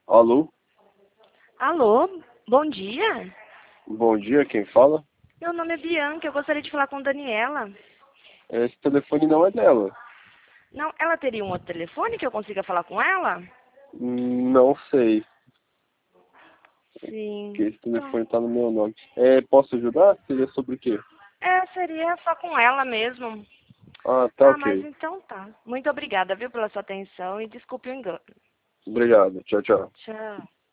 Alô? Alô, bom dia. Bom dia, quem fala? Meu nome é Bianca, eu gostaria de falar com Daniela. Esse telefone não é dela. Não, ela teria um outro telefone que eu consiga falar com ela? Não sei, porque Sim. esse Então, telefone tá no meu nome. Posso ajudar? Seria sobre o quê? seria só com ela mesmo. Ah, tá Ah, mas ok. então tá. Muito obrigada, viu, pela sua atenção e desculpe o engano. Obrigado. Tchau, tchau. Tchau.